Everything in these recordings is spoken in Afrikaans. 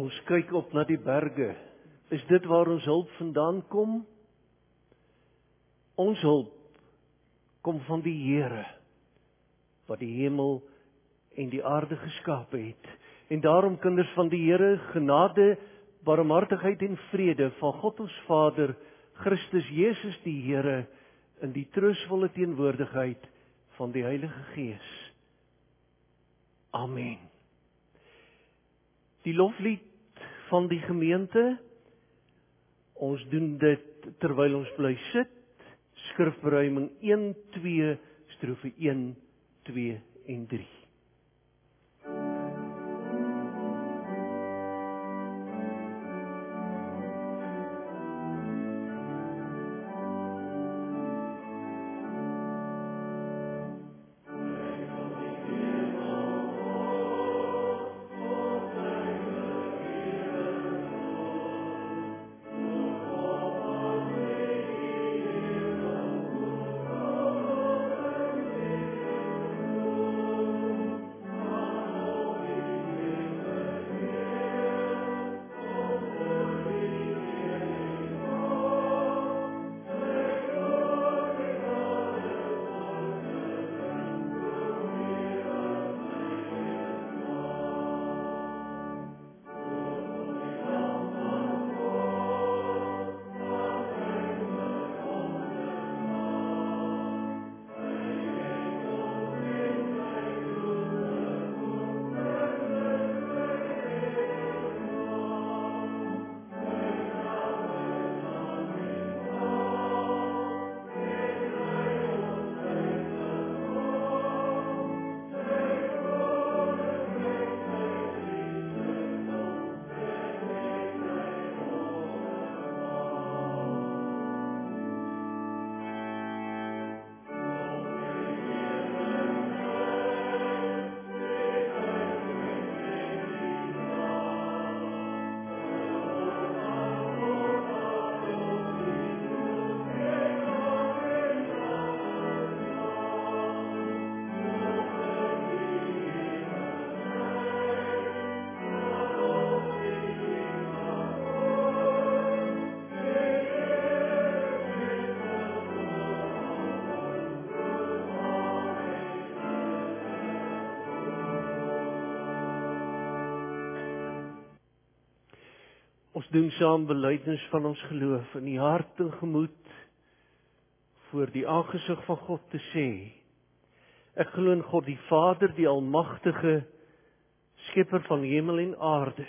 Ons kyk op na die berge. Is dit waar ons hulp vandaan kom? Ons hulp kom van die Here, wat die hemel en die aarde geskape het. En daarom, kinders van die Here, genade, barmhartigheid en vrede van God ons Vader, Christus Jesus die Here, in die troostvolle teenwoordigheid van die Heilige Gees. Amen. Die loflied van die gemeente, ons doen dit terwyl ons bly sit, skrifberuiming 1, 2, strofe 1, 2 en 3. Ons doen saam belydenis van ons geloof in die hart en gemoed voor die aangesig van God te sê: Ek glo in God die Vader, die almagtige skepper van hemel en aarde,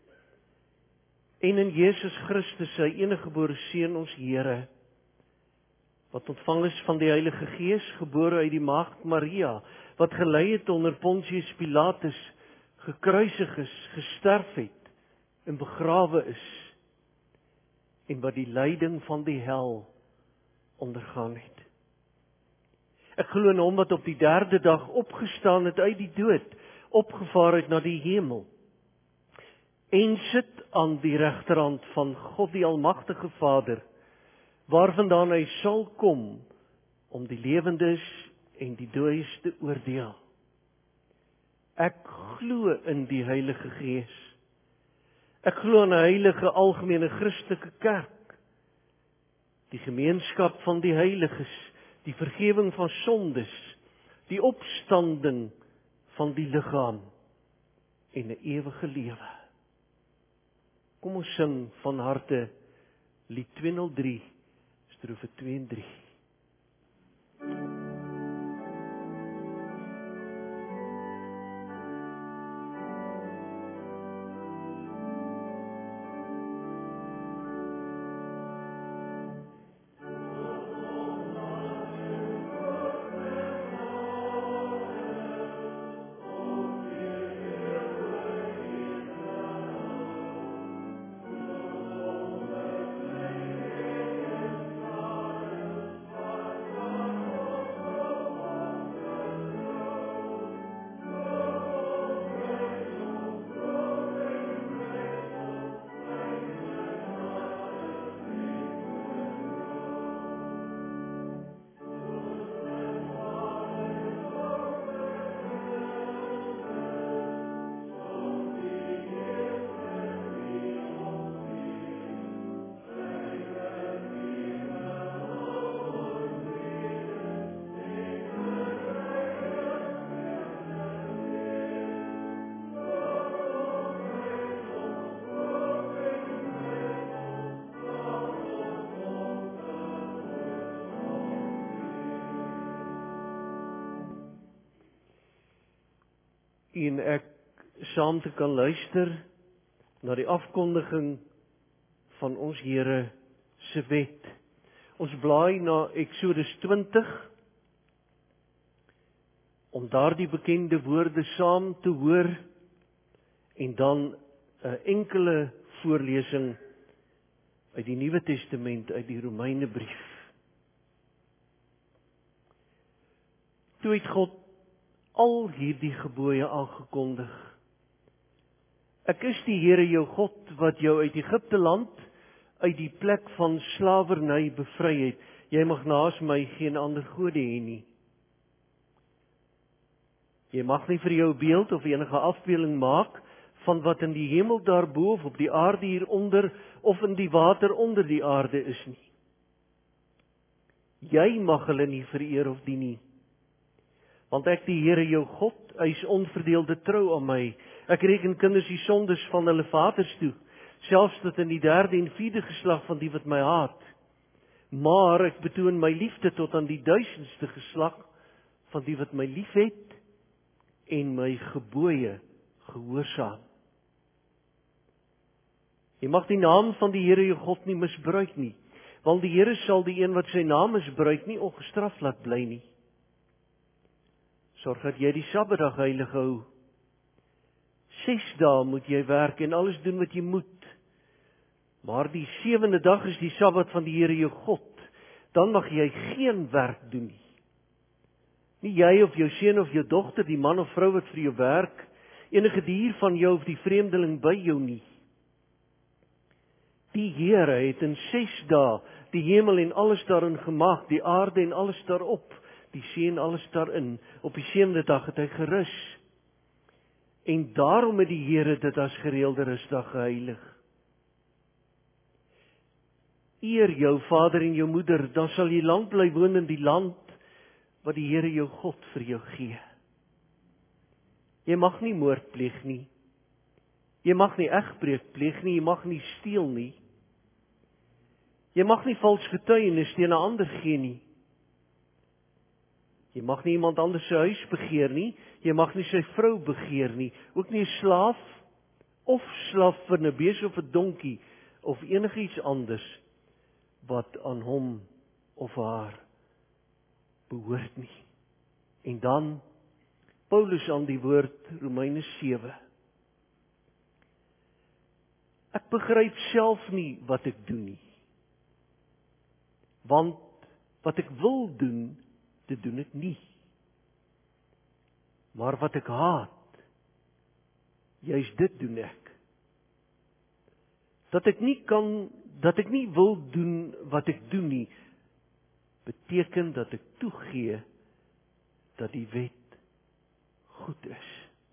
en in Jesus Christus, sy enige gebore Seun, ons Here, wat ontvang is van die Heilige Gees, gebore uit die maagd Maria, wat gelei het onder Pontius Pilatus, gekruisig is, gesterf het en begrawe is, en wat die lyding van die hel ondergaan het. Ek glo in hom wat op die 3de dag opgestaan het uit die dood, opgevaar het na die hemel, en sit aan die regterhand van God die almagtige Vader, waarvandaan hy sal kom om die lewendes en die dooies te oordeel. Ek glo in die Heilige Gees. Ek glo in 'n heilige algemene Christelike kerk, die gemeenskap van die heiliges, die vergifnis van sondes, die opstanding van die liggaam en 'n ewige lewe. Kom ons sing van harte lied 203, strofe 2 en 3. en ek saam te kan luister na die afkondiging van ons Here se wet. Ons blaai na Eksodus 20 om daardie bekende woorde saam te hoor en dan 'n enkele voorlesing uit die Nuwe Testament, uit die Romeinebrief. Toe het God al hierdie gebooie aangekondig. Ek is die Here jou God wat jou uit Egipte land, uit die plek van slawerny bevry het. Jy mag naas my geen ander gode hê nie. Jy mag nie vir jou 'n beeld of enige afbeelding maak van wat in die hemel daarbo of op die aarde hieronder of in die water onder die aarde is nie. Jy mag hulle nie vereer of dien nie. Want ek die Here jou God, hy is onverdeelde trou aan my. Ek reken kinders die sondes van hulle vaders toe, selfs tot in die 3de en 4de geslag van die wat my haat. Maar ek betoon my liefde tot aan die 1000ste geslag van die wat my liefhet en my gebooie gehoorsaam. Jy mag die naam van die Here jou God nie misbruik nie, want die Here sal die een wat sy naam misbruik nie ongestraf laat bly nie. Sorg dat jy die Sabbatdag heilig hou. 6 dae moet jy werk en alles doen wat jy moet. Maar die 7de dag is die Sabbat van die Here jou God. Dan mag jy geen werk doen nie. Nie jy of jou seun of jou dogter, die man of vrou wat vir jou werk, enige dier van jou of die vreemdeling by jou nie. Die Here het in 6 dae die hemel en alles daarin gemaak, die aarde en alles daarop, die see en alles daarin. Op die 7de dag het hy gerus. En daarom het die Here dit as gereelde rusdag geheilig. Eer jou vader en jou moeder, dan sal jy lank bly woon in die land wat die Here jou God vir jou gee. Jy mag nie moord pleeg nie. Jy mag nie egbreek pleeg nie, jy mag nie steel nie. Jy mag nie vals getuienis teen 'n ander gee nie. Jy mag nie iemand anders se huis begeer nie, jy mag nie sy vrou begeer nie, ook nie 'n slaaf of vir 'n bees of 'n donkie of enigiets anders wat aan hom of haar behoort nie. En dan Paulus aan die woord Romeine 7. Ek begryp self nie wat ek doen nie. Want wat ek wil doen, dit doen ek nie. Maar wat ek haat, juist dit doen ek. Dat ek nie wil doen wat ek doen nie, beteken dat ek toegee dat die wet goed is.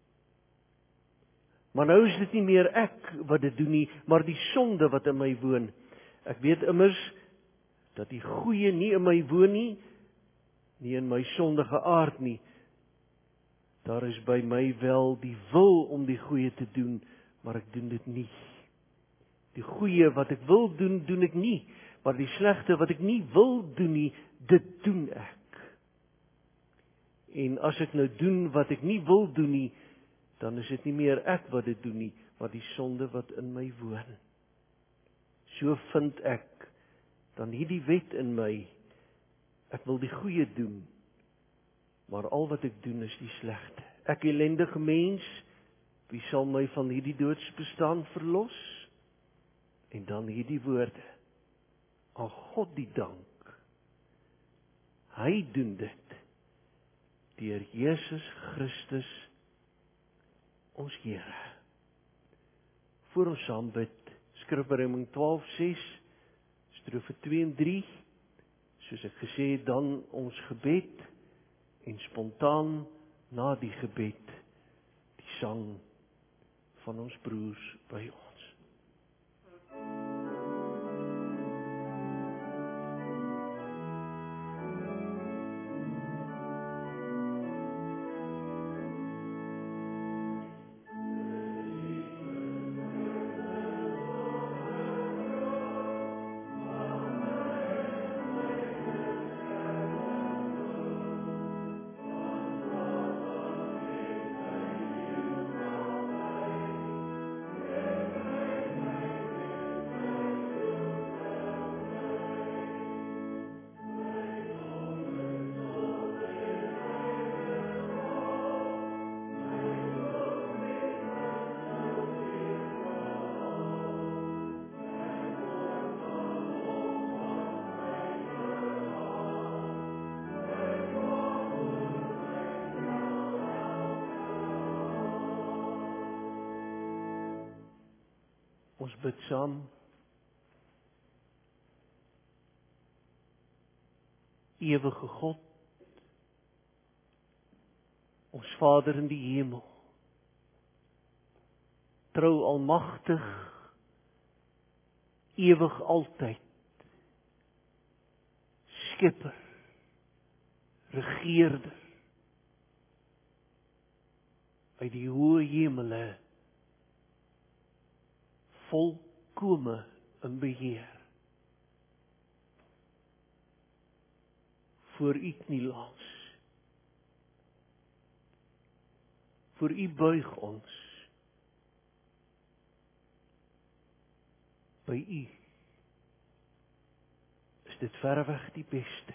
Maar nou is dit nie meer ek wat dit doen nie, maar die sonde wat in my woon. Ek weet immers dat die goeie nie in my woon nie in my sondige aard nie. Daar is by my wel die wil om die goeie te doen, maar ek doen dit nie. Die goeie wat ek wil doen, doen ek nie, maar die slegte wat ek nie wil doen nie, dit doen ek. En as ek nou doen wat ek nie wil doen nie, dan is dit nie meer ek wat dit doen nie, maar die sonde wat in my woon. So vind ek dan hierdie wet in my. Ek wil die goeie doen, maar al wat ek doen is die slegte. Ek ellendige mens, wie sal my van hierdie doodsbestaan verlos? En dan hierdie woorde, aan God die dank. Hy doen dit, deur Jesus Christus, ons Here. Voor ons saam bid, Skrifberuiming 12:6, strofe 2 en 3, soos ek gesê het, dan ons gebed, en spontaan na die gebed, die sang van ons broers by ons. Ons bid saam. Ewige God, ons Vader in die hemel, trou almagtig, ewig altyd, Skepper, Regeerder, uit die hoë hemele, volkome in beheer. Voor U kniel ons. Voor U buig ons. By U is dit verreweg die beste.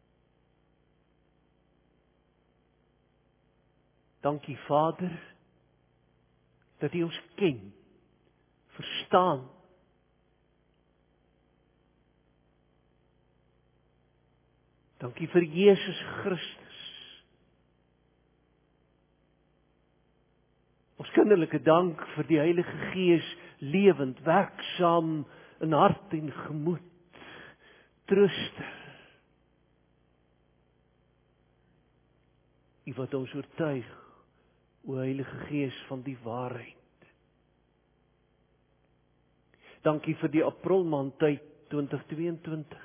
Dankie Vader, dat U ons ken, verstaan. Dankie vir Jesus Christus. Ons kinderlike dank vir die Heilige Gees, lewend, werksaam in hart en gemoed, trooster. U wat ons oortuig, o Heilige Gees, van die waarheid. Dankie vir die Aprilmaandtyd 2022.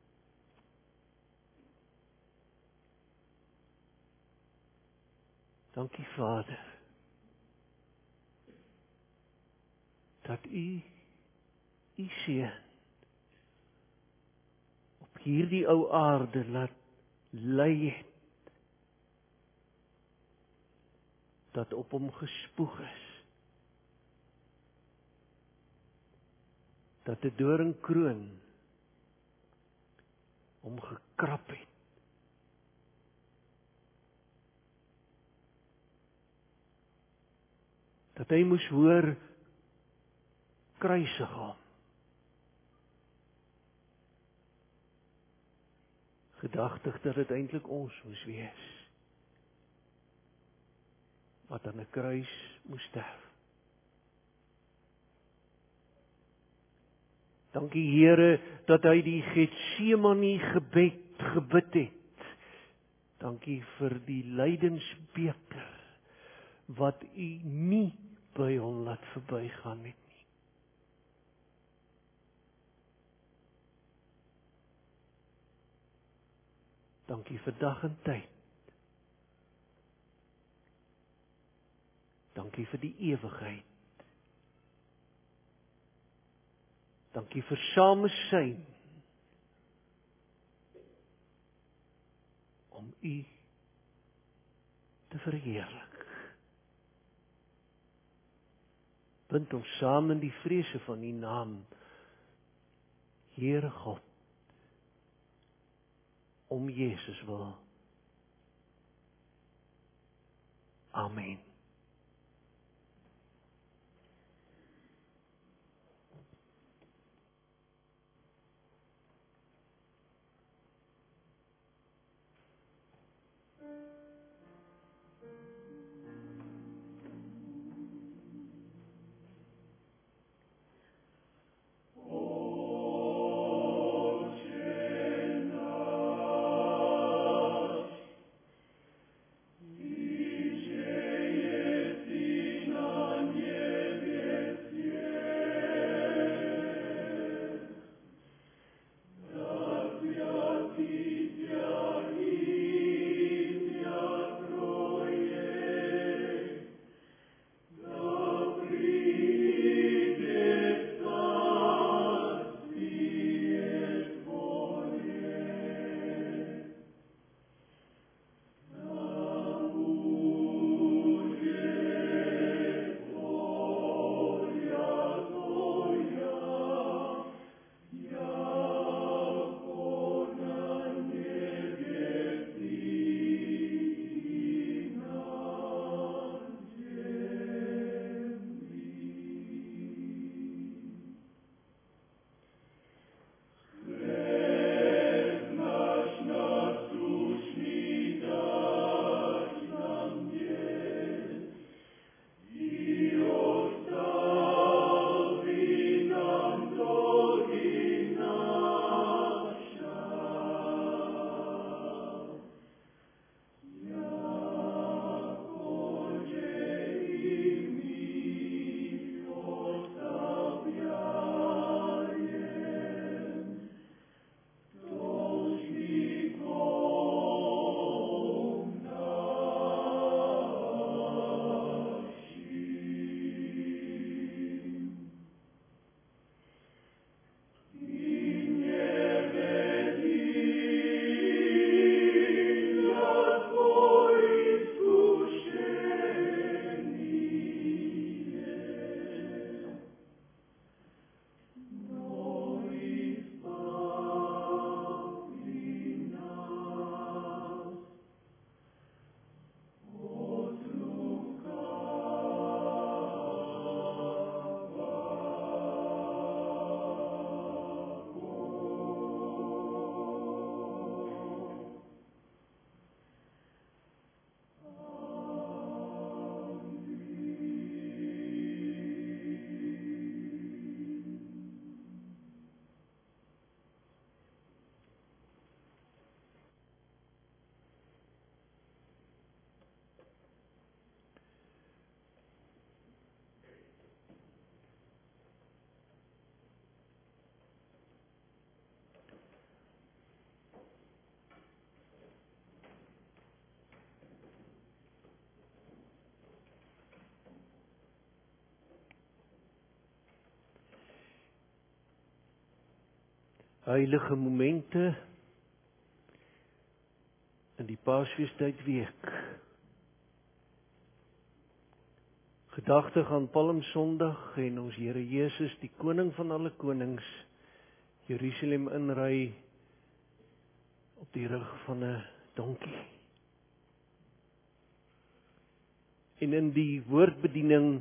Dankie Vader, dat U seun op hierdie ou aarde laat lei het, dat op hom gespoeg is, dat 'n doringkroon hom gekrap het, dat hy moes hoor, kruisig hom. Gedagtig dat dit eintlik ons moes wees, wat aan 'n kruis moes sterf. Dankie Here, dat hy die Getsemane gebed gebid het. Dankie vir die lydensbeker, wat U nie by hom laat verbygaan het nie. Dankie vir dag en tyd. Dankie vir die ewigheid. Dankie vir samesyn om U te verheerlik. Bind ons saam in die vrese van U naam, Here God, om Jesus wil. Amen. Yeah. Heilige momente in die Paasfeestydweek. Gedagtig aan Palmsondag en ons Here Jesus, die koning van alle konings, Jerusalem inry op die rug van 'n donkie. En in die woordbediening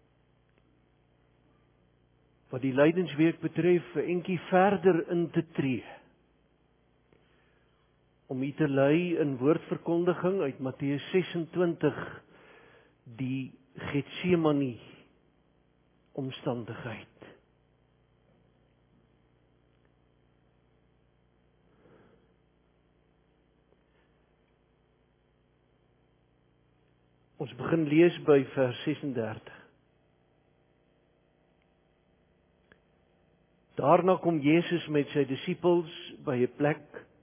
wat die Lydensweek betref, 'n entjie verder in te tree. Om u te lei in woordverkondiging uit Matteus 26, die Getsemane omstandigheid. Ons begin lees by vers 36. Daarna kom Jesus met sy disippels by 'n plek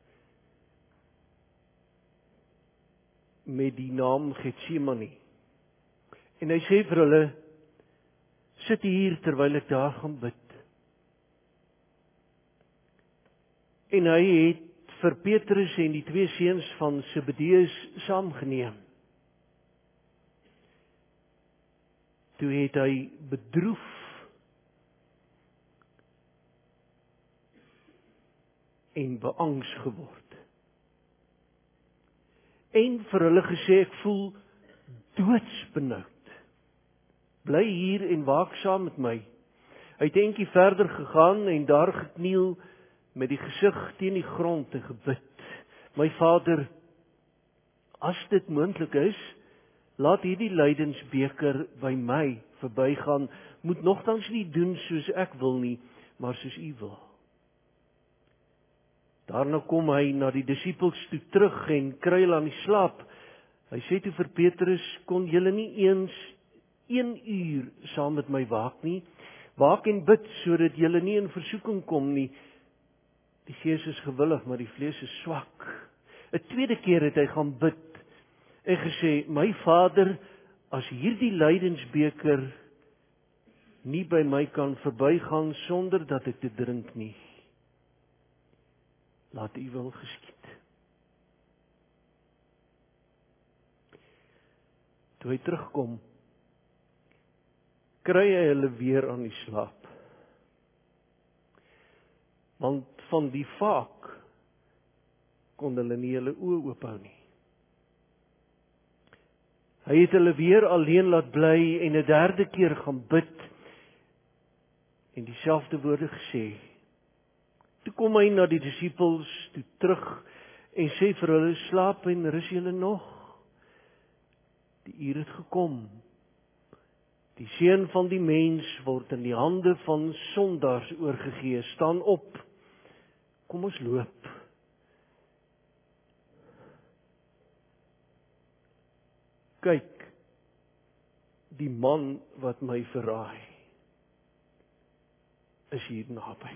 met die naam Getsemane. En hy sê vir hulle, sit hier terwyl ek daar gaan bid. En hy het vir Petrus en die twee seuns van Zebedeus saamgeneem. Toe het hy bedroef en beangs geword. En vir hulle gesê, ek voel doodsbenoud. Bly hier en waak saam met my. Hy het 'n entjie verder gegaan en daar gekniel met die gesig teen die grond en gebid. My Vader, as dit moontlik is, laat hierdie lydensbeker by my verbygaan, moet nogtans nie doen soos ek wil nie, maar soos U wil. Daarna kom hy na die disippels toe terug en kry hulle aan die slaap. Hy sê toe vir Petrus, kon julle nie eens 1 uur saam met my waak nie? Waak en bid, sodat julle nie in versoeking kom nie. Die gees is gewillig, maar die vlees is swak. 'n tweede keer het hy gaan bid en gesê, my Vader, as hierdie lydensbeker nie by my kan verbygaan sonder dat ek dit drink nie, laat U wil geskied. Toe hy terugkom, kry hy hulle weer aan die slaap. Want van die vaak kon hulle nie hulle oë oophou nie. Hy het hulle weer alleen laat bly en 'n derde keer gaan bid en dieselfde woorde gesê. Toe kom hy na die disippels toe terug en sê vir hulle, slaap en rus julle nog? Die uur het gekom. Die seun van die mens word in die hande van sondaars oorgegee. Staan op. Kom ons loop. Kyk, die man wat my verraai, is hier naby.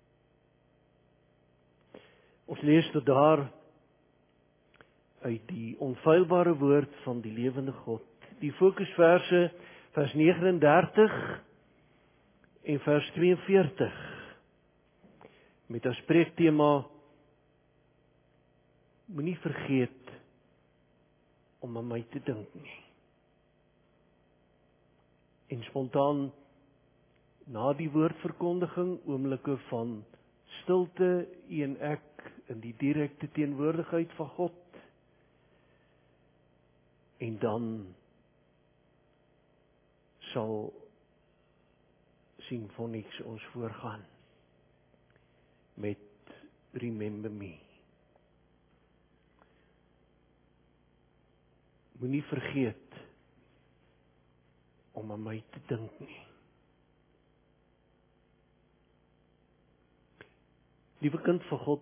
Ons lees tot daar uit die onfeilbare woord van die lewende God. Die fokusverse vers 39 en vers 42 met as spreektema moenie vergeet om aan my te dink nie. En spontaan na die woordverkondiging oomblikke van stilte, U en ek in die direkte teenwoordigheid van God. En dan sal Symfonies ons voorgaan met Remember Me. Moenie vergeet om aan my te dink nie. Liewe kind van God,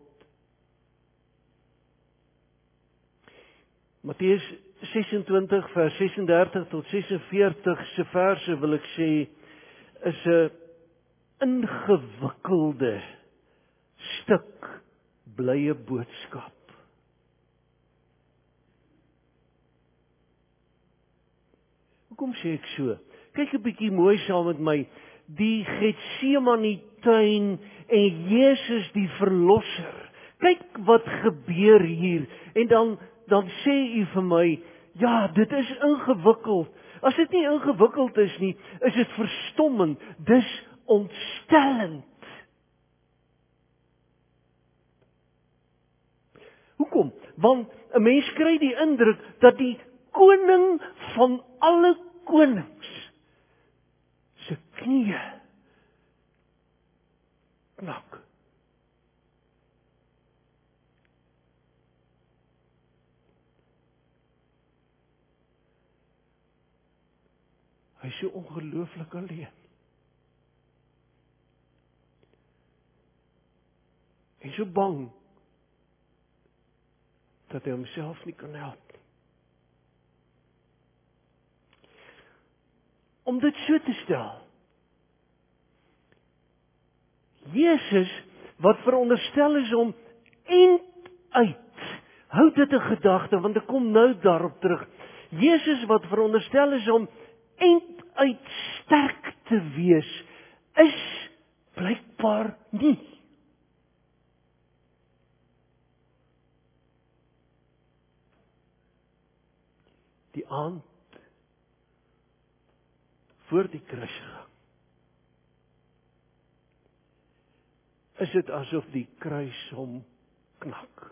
Matteus 26 vers 36 tot 46 se verse wil ek sê is 'n ingewikkelde stuk blye boodskap. Hoekom sê ek so? Kyk 'n bietjie mooi saam met my. Die Getsemane tuin en Jesus die verlosser. Kyk wat gebeur hier. En dan sê u vir my, ja, dit is ingewikkeld. As dit nie ingewikkeld is nie, is dit verstommend, dis ontstellend. Hoekom? Want 'n mens kry die indruk dat die koning van alle konings se knieë knak. Hy is so ongelooflik alleen. Hy is so bang dat hy homself nie kan help. Om dit so te stel, Jesus, wat veronderstel is om einduit, hou dit in gedagte, want ek kom nou daarop terug. Jesus wat veronderstel is om einduit sterk te wees, is blykbaar nie. Die aand voor die kruisiging is dit asof die kruis hom knak.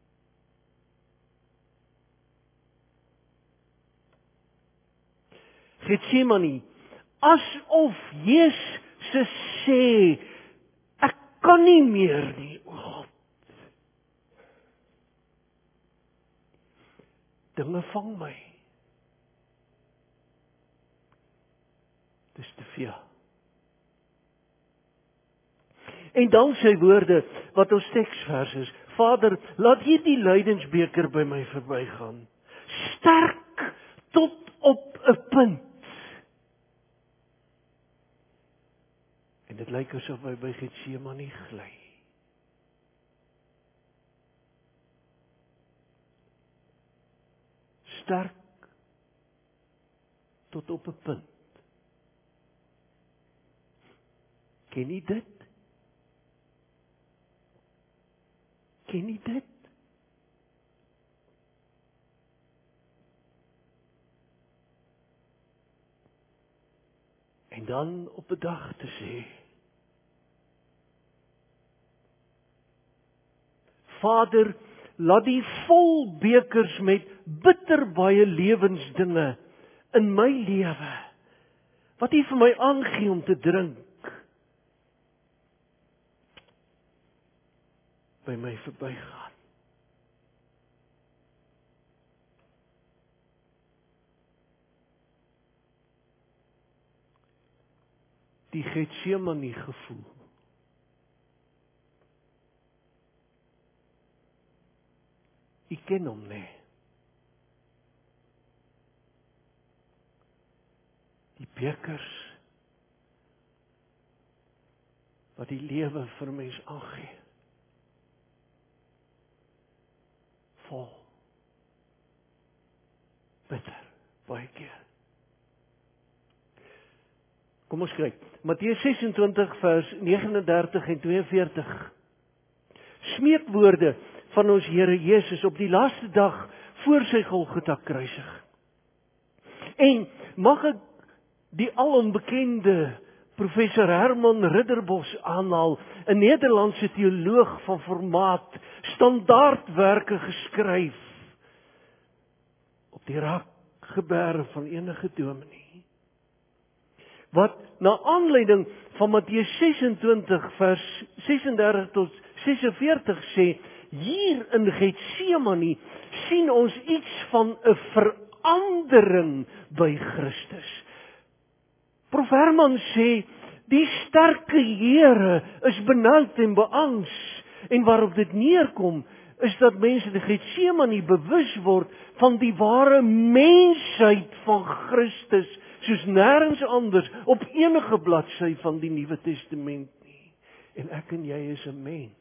Getsemane, asof Jesus sê, ek kan nie meer nie, o God. Dinge vang my. Dis te veel. En dan sy woorde, wat ons teksvers is, Vader, laat hierdie lydensbeker by my verbygaan. Sterk tot op 'n punt. En dit lyk asof hy by Getsemane gly. Sterk tot op 'n punt. Ken jy dit? Ken jy dit? En dan op 'n dag te sê, Vader, laat die vol bekers met bitter baie lewensdinge in my lewe, wat U vir my aangee om te drink, by my verbygaan. Die Getsemane gevoel. U ken hom, nee. Die bekers wat die lewe vir mens aangee. Vol. Bitter, baie keer. Kom ons kyk. Matteus 26 vers 39 en 42. Smeekwoorde van ons Here Jesus op die laaste dag voor sy Golgotha kruisig. En mag ek die alonbekende professor Herman Ridderbos aanhaal, 'n Nederlandse teoloog van formaat, standaardwerke geskryf op die rakgeberre van enige dominee. Wat na aanleiding van Matteus 26 vers 36 tot 46 sê, hier in Getsemane sien ons iets van 'n verandering by Christus. Prof Herman sê, die sterke Here is benoud en beangs, en waarop dit neerkom, is dat mense in Getsemane bewus word van die ware mensheid van Christus, soos nêrens anders op enige bladsy van die Nuwe Testament nie. En ek en jy is 'n mens.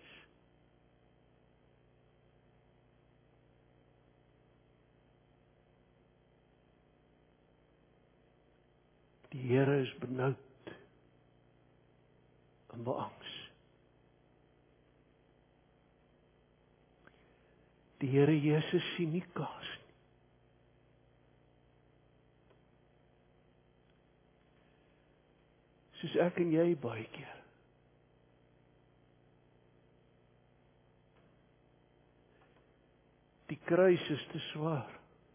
Die Here is benoud en beangs. Die Here Jesus sien nie kaas nie. Soos ek en jy baie keer. Die kruis is te swaar.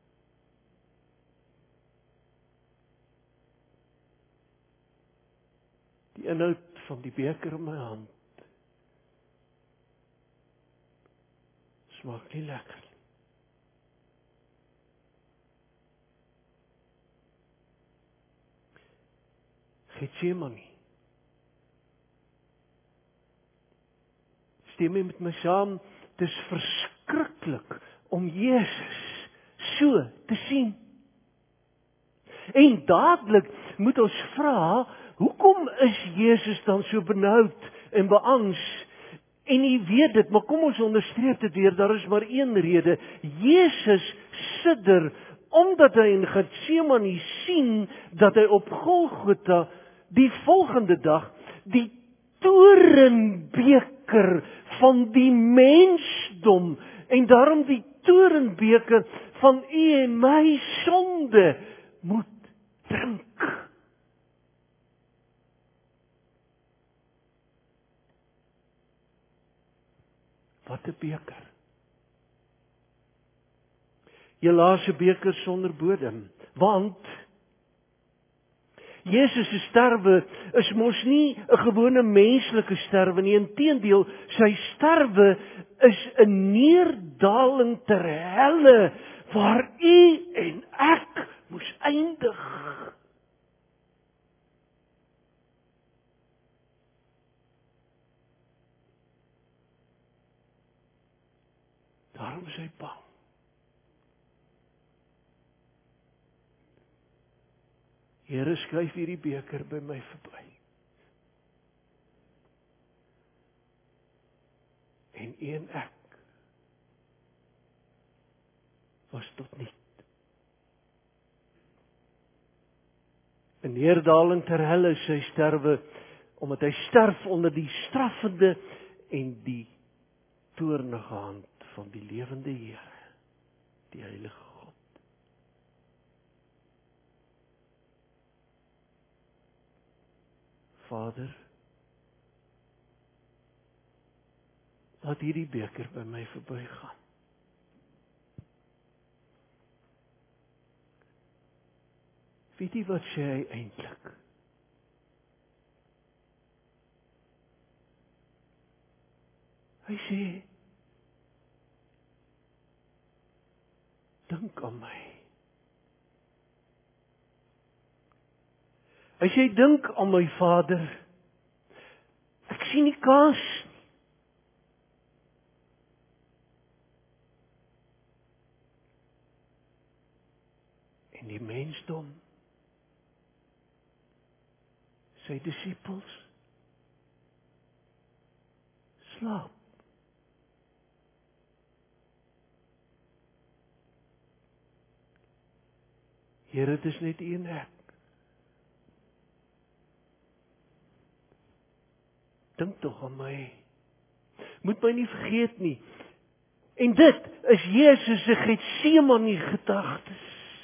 Die inhoud van die beker in my hand smaak nie lekker nie. Getsemane. Stem jy met my saam? Dit is verskriklik om Jesus so te sien. En dadelik moet ons vra, hoekom is Jesus dan so benoud en beangs? En jy weet dit, maar kom ons onderstreep dit weer, daar is maar een rede. Jesus sidder, omdat hy in Getsemane sien, dat hy op Golgotha, die volgende dag, die torenbeker van die mensdom, en daarom die torenbeker van u en my sonde, moet drink. Wat 'n beker. Helaas 'n beker sonder bodem, want Jesus se sterwe is mos nie 'n gewone menslike sterwe nie, inteendeel, sy sterwe is 'n neerdaling ter helle waar u en ek moes eindig. Daarom is hy bang. Here, skuif hierdie beker by my verby. En u en ek was tot niet. 'n neerdaling ter helle is sy sterwe, omdat hy sterf onder die straffende en die toornige hand van die lewende Here, die heilige God. Vader, laat hierdie beker by my verbygaan. Weet jy wat sê hy eintlik? Hy sê, dink aan my. Hy sê, dink aan my Vader. Ek sien nie kaas nie. En die mensdom, sy disippels, slaap. Here, dit is net een ek. Dink tog aan my. Moet my nie vergeet nie. En dit is Jesus se Getsemane gedagtes.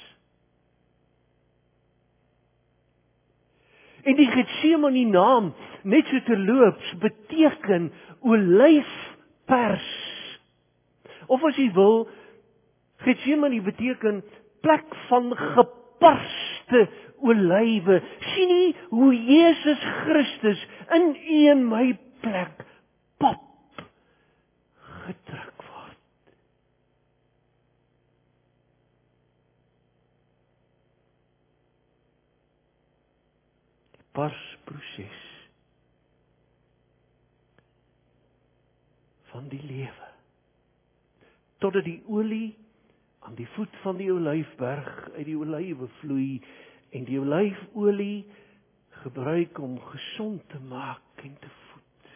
En die Getsemane naam, net so terloops, beteken olyfpers. Of as jy wil, Getsemane beteken plek van geparste olywe. Sien jy hoe Jesus Christus in u en my plek pap gedruk word? Die parsproses van die lewe. Totdat die olie aan die voet van die olyfberg uit die olywe vloei en die olyfolie gebruik om gesond te maak en te voed.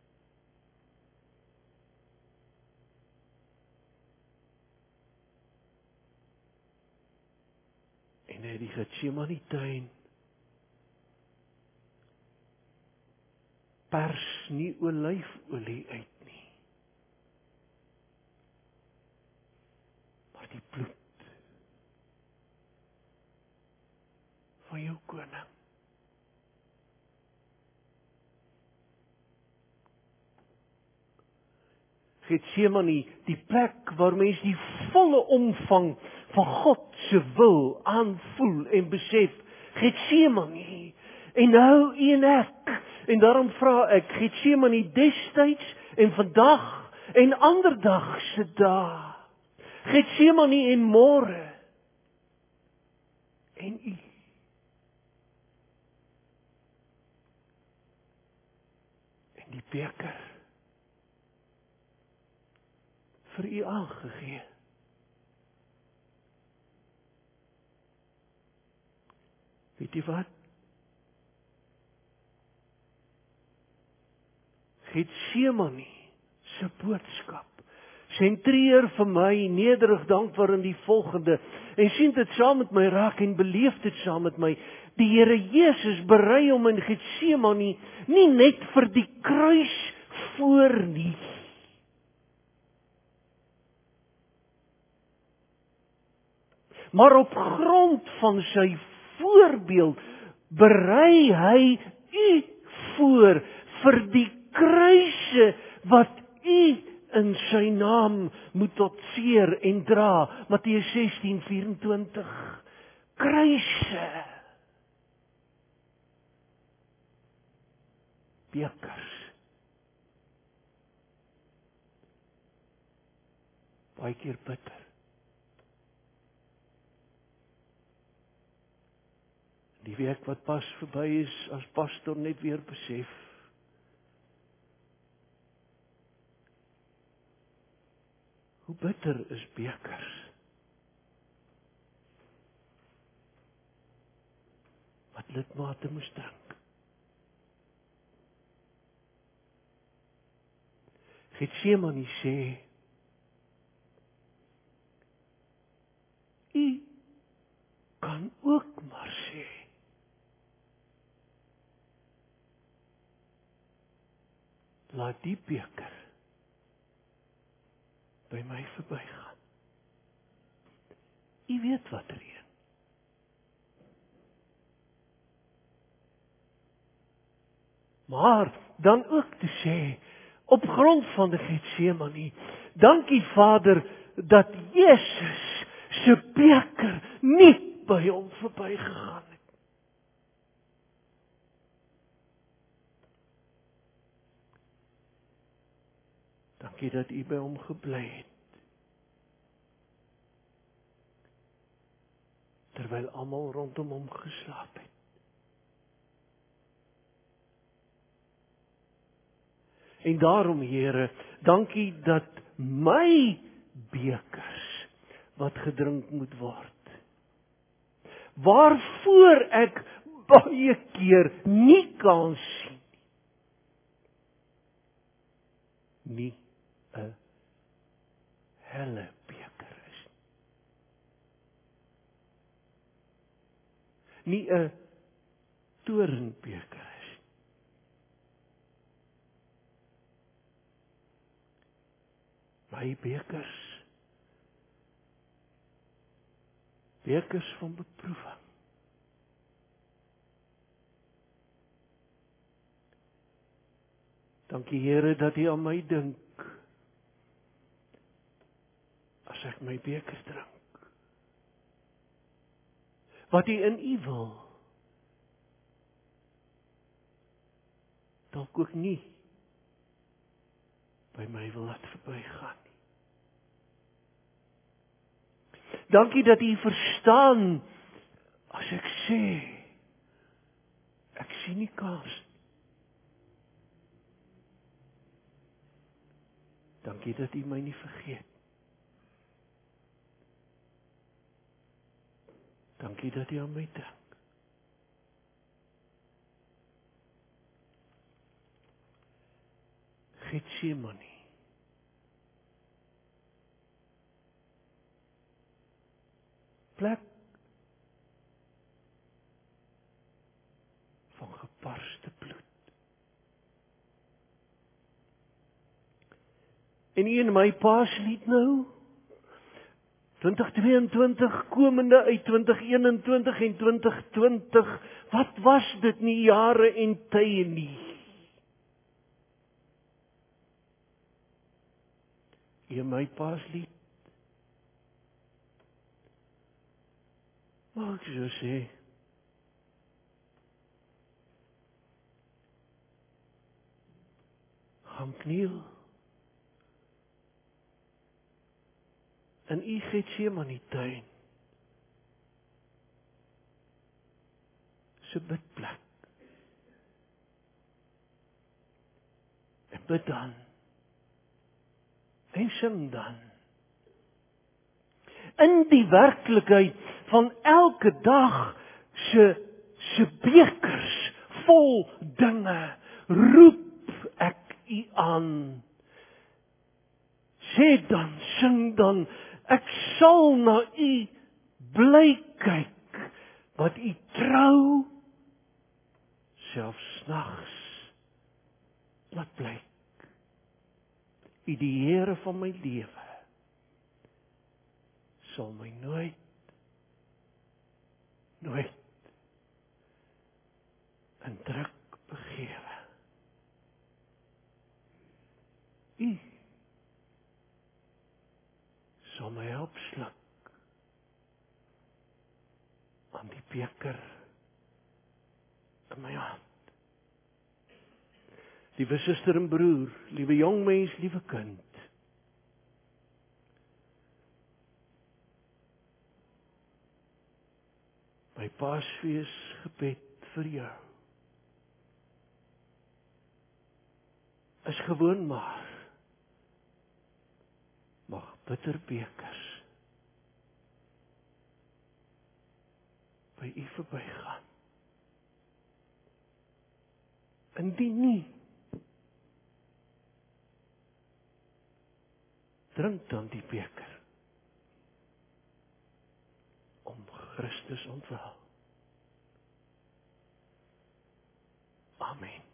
En hy die Getsemane tuin pers nie olyfolie uit nie, maar die bloed van jou koning. Getsemane, die plek waar mens die volle omvang van God se wil aanvoel en besef. Getsemane, en nou u en ek, en daarom vra ek, Getsemane destyds en vandag en ander dag se dae. Getsemane en môre. En u. En die beker vir u aangegee. Weet jy wat? Getsemane se boodskap sentreer vir my nederig dankbaar in die volgende, en sien dit saam met my raak en beleef dit saam met my. Die Here Jesus berei hom in Getsemane nie net vir die kruis voor nie, maar op grond van sy voorbeeld berei hy u voor vir die kruise wat u in sy naam moet trotseer en dra. Matteus 16:24. Kruise. Bekers. Baie keer bitter. Die week wat pas verby is, as pastor net weer besef, hoe bitter is bekers. Wat lidmate moes drink. Getsemane sê, u kan ook maar sê, laat die beker by my verbygaan. U weet wat er een. Maar dan ook te sê, op grond van die Getsemane, dankie Vader, dat Jesus se beker nie by hom verbygegaan het. Dankie dat u by hom gebly het, terwyl almal rondom hom geslaap het. En daarom, Here, dankie dat my bekers wat gedrink moet word, waarvoor ek baie keer nie kan sien, nie 'n helle beker is. Nie 'n toornbeker is. My bekers van beproewing. Dankie Here dat U aan my dink as ek my beker drink. Wat U in U wil, dalk ook nie by my wil laat verbygaan nie. Dankie dat U verstaan as ek sê, ek sien nie kans. Dankie dat U my nie vergeet. Dankie dat U aan my dink. Getsemane. Plek van gebarste bloed. En u en my Paaslied nou? 2022 komende uit 2021 en 2020, wat was dit nie jare en tye nie? U en my Paaslied? Mag ek so sê? Gaan kniel. In u Getsemane tuin. Se bidplek. En bid dan. En sing dan. In die werklikheid van elke dag se bekers vol dinge, roep ek u aan. Sê dan, sing dan, ek sal na u bly kyk, wat u trou, selfs nags, laat blyk. U die Here van my lewe, sal my nooit in druk begewe. U sal my help sluk aan die beker in my hand. Liewe suster en broer, liewe jong mens, liewe kind, my Paasfees gebed vir jou is gewoon maar mag bitter bekers by u verbygaan. Indien nie, drink dan die beker om Christus ontwil. Amen.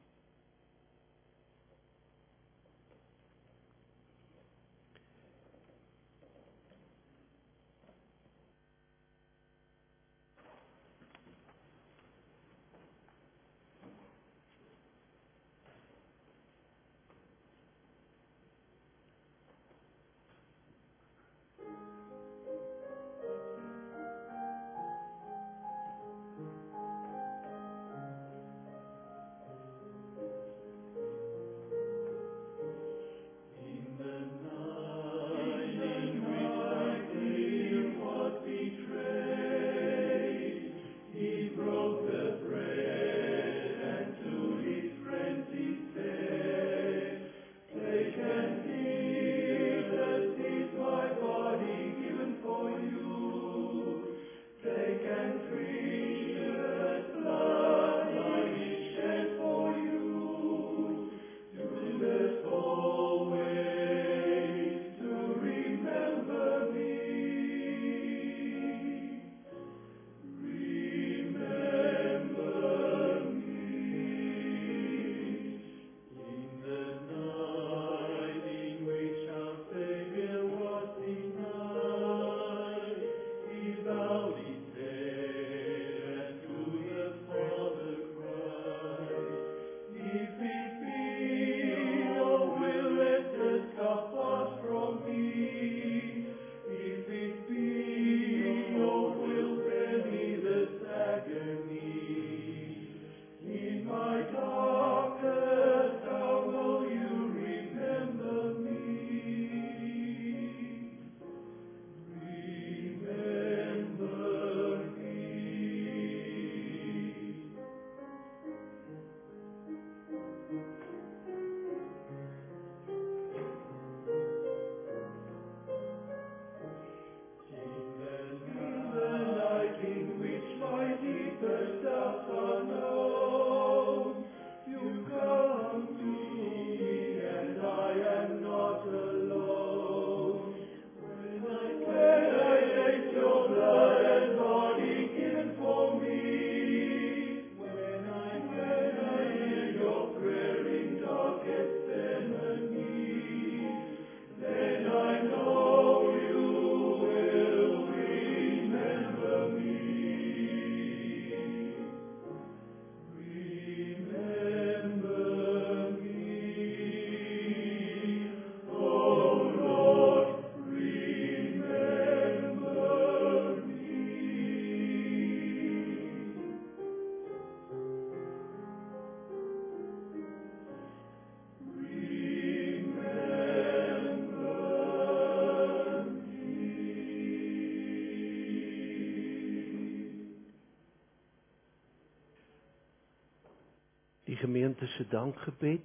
gemeente se dankgebed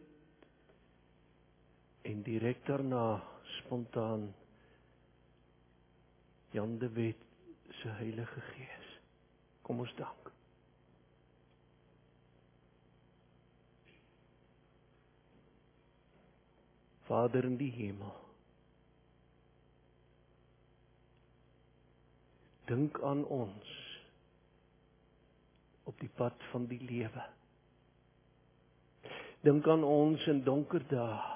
en direk daarna spontaan Jan de Wet se Heilige Gees. Kom ons dank. Vader in die hemel, dink aan ons op die pad van die lewe. Dink aan ons in donker dae,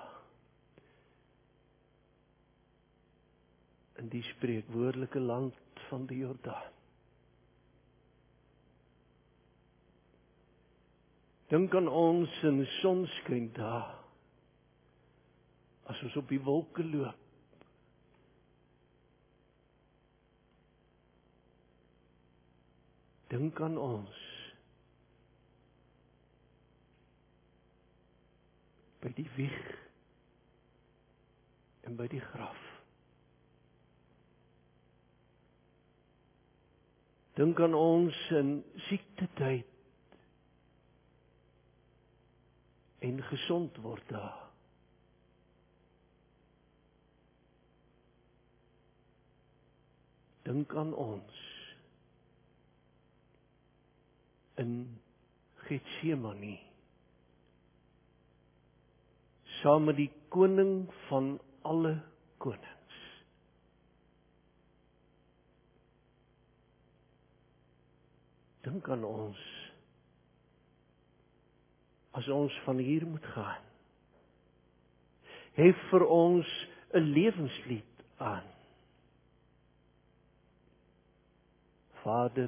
in die spreekwoordelike land van die Jordaan. Dink aan ons in sonskyn dae, as ons op die wolke loop. Dink aan ons by die wieg en by die graf. Dink aan ons in siektetyd en gesond word daar. Dink aan ons in Getsemane, saam met die koning van alle konings. Dink aan ons as ons van hier moet gaan. Hef vir ons 'n lewenslied aan. Vader,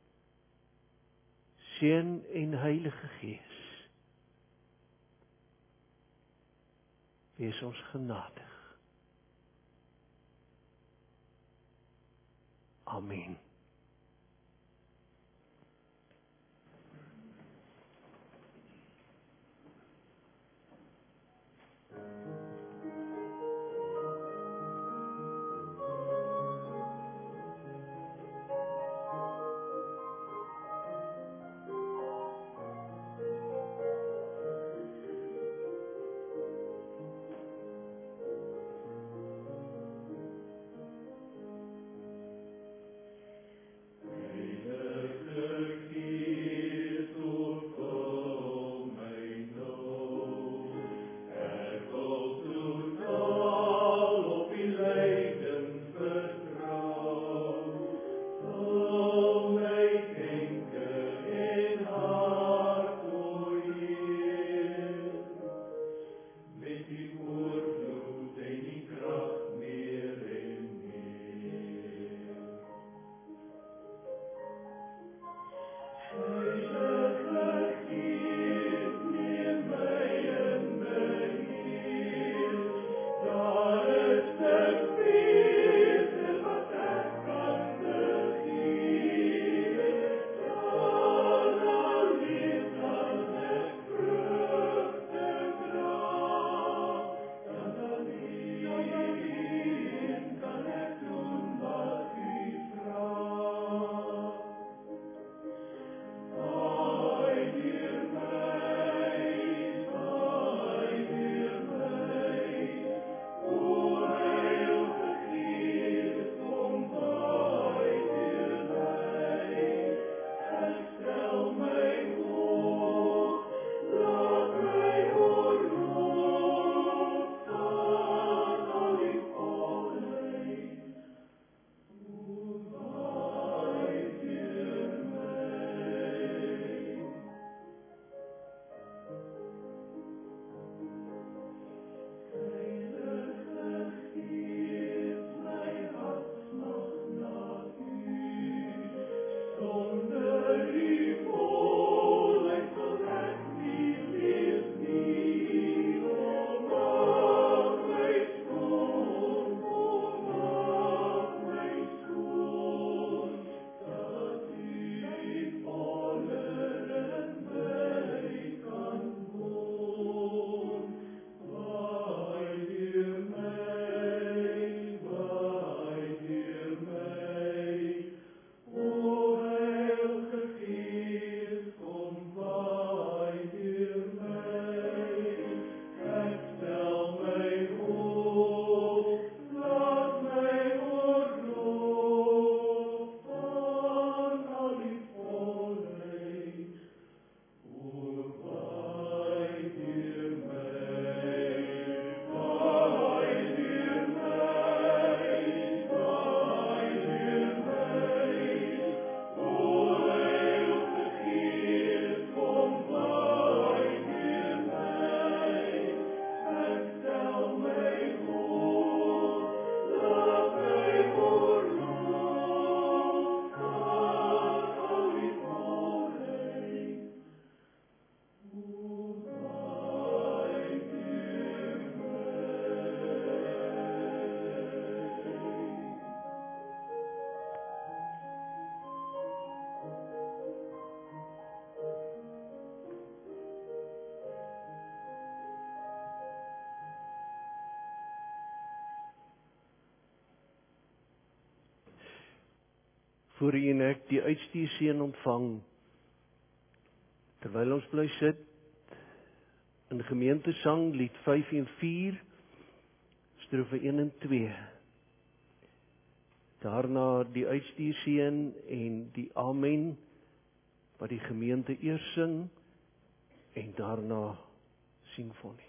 Seun en Heilige Gees, wees ons genadig. Amen. voor U en ek die uitstuurseën ontvang, terwyl ons bly sit, in gemeentesang, lied 514, strofe 1 en 2. Daarna die uitstuurseën en die amen, wat die gemeente eers sing, en daarna simfonies.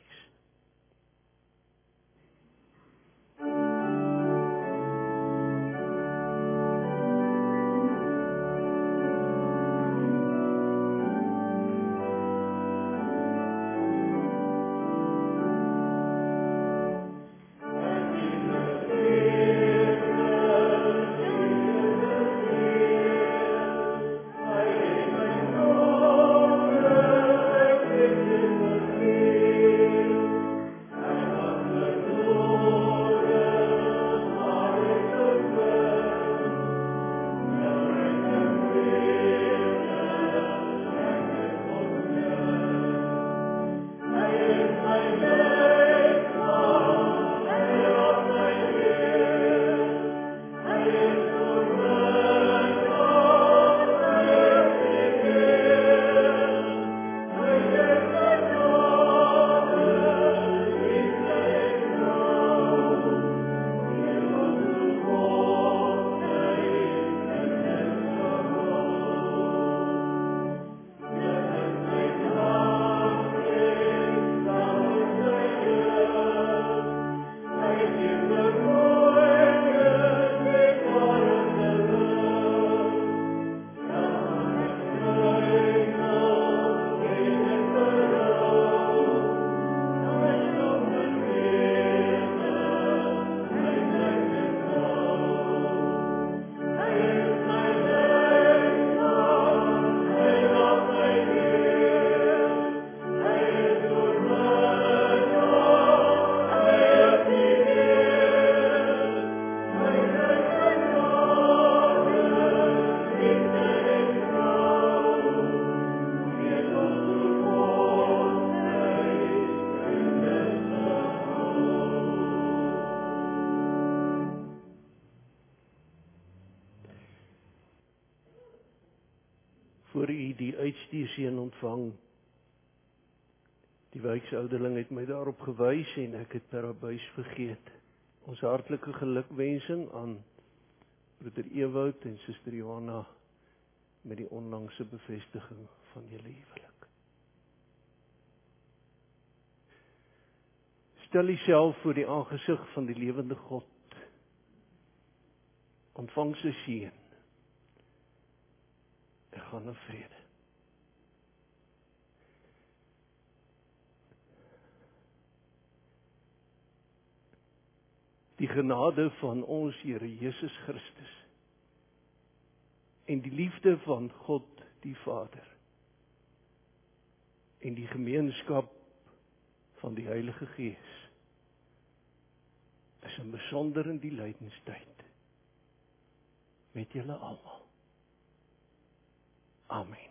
Voor U die uitstuurseën ontvang. Die wijksouderling het my daarop gewys en ek het per abuis vergeet. Ons hartlike gelukwensing aan broeder Ewoud en suster Johanna met die onlangse bevestiging van julle huwelik. Stel Uself voor die aangesig van die lewende God. Ontvang sy seën. En gaan in vrede. Die genade van ons Here Jesus Christus en die liefde van God die Vader en die gemeenskap van die Heilige Gees is in besonder in die lydenstyd met julle almal. Amen.